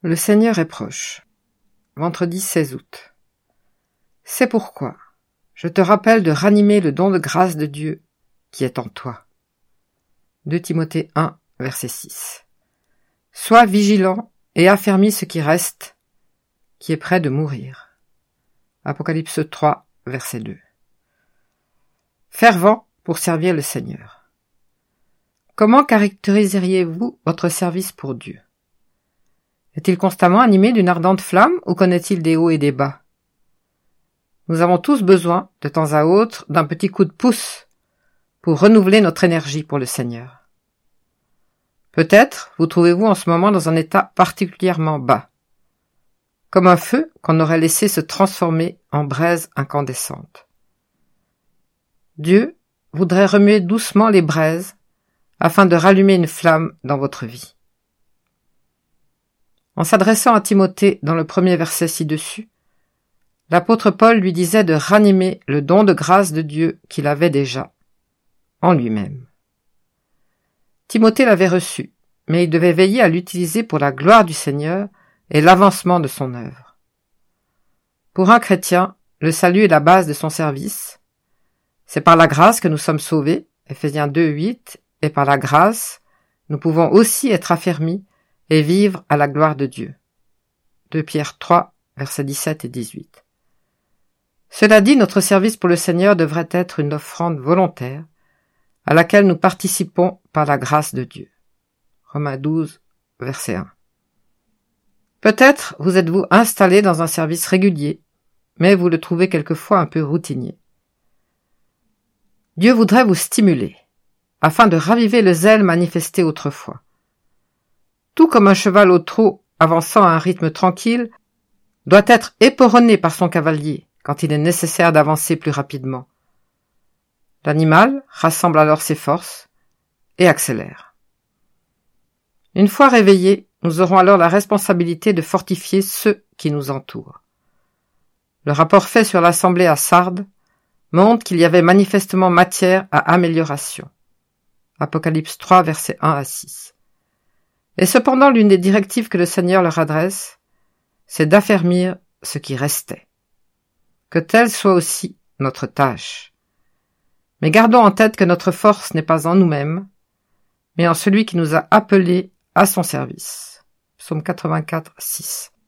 Le Seigneur est proche. Vendredi 16 août. C'est pourquoi je te rappelle de ranimer le don de grâce de Dieu qui est en toi. 2 Timothée 1, verset 6. Sois vigilant et affermis ce qui reste, qui est près de mourir. Apocalypse 3, verset 2. Fervent pour servir le Seigneur. Comment caractériseriez-vous votre service pour Dieu? Est-il constamment animé d'une ardente flamme ou connaît-il des hauts et des bas? Nous avons tous besoin, de temps à autre, d'un petit coup de pouce pour renouveler notre énergie pour le Seigneur. Peut-être vous trouvez-vous en ce moment dans un état particulièrement bas, comme un feu qu'on aurait laissé se transformer en braise incandescente. Dieu voudrait remuer doucement les braises afin de rallumer une flamme dans votre vie. En s'adressant à Timothée dans le premier verset ci-dessus, l'apôtre Paul lui disait de ranimer le don de grâce de Dieu qu'il avait déjà, en lui-même. Timothée l'avait reçu, mais il devait veiller à l'utiliser pour la gloire du Seigneur et l'avancement de son œuvre. Pour un chrétien, le salut est la base de son service. C'est par la grâce que nous sommes sauvés, Ephésiens 2, 8, et par la grâce, nous pouvons aussi être affermis et vivre à la gloire de Dieu. 2 Pierre 3, versets 17 et 18. Cela dit, notre service pour le Seigneur devrait être une offrande volontaire à laquelle nous participons par la grâce de Dieu. Romains 12, verset 1. Peut-être vous êtes-vous installé dans un service régulier, mais vous le trouvez quelquefois un peu routinier. Dieu voudrait vous stimuler, afin de raviver le zèle manifesté autrefois. Tout comme un cheval au trot avançant à un rythme tranquille doit être éperonné par son cavalier quand il est nécessaire d'avancer plus rapidement. L'animal rassemble alors ses forces et accélère. Une fois réveillés, nous aurons alors la responsabilité de fortifier ceux qui nous entourent. Le rapport fait sur l'assemblée à Sardes montre qu'il y avait manifestement matière à amélioration. Apocalypse 3, versets 1 à 6. Et cependant, l'une des directives que le Seigneur leur adresse, c'est d'affermir ce qui restait. Que telle soit aussi notre tâche. Mais gardons en tête que notre force n'est pas en nous-mêmes, mais en celui qui nous a appelés à son service. Psaume 84, 6.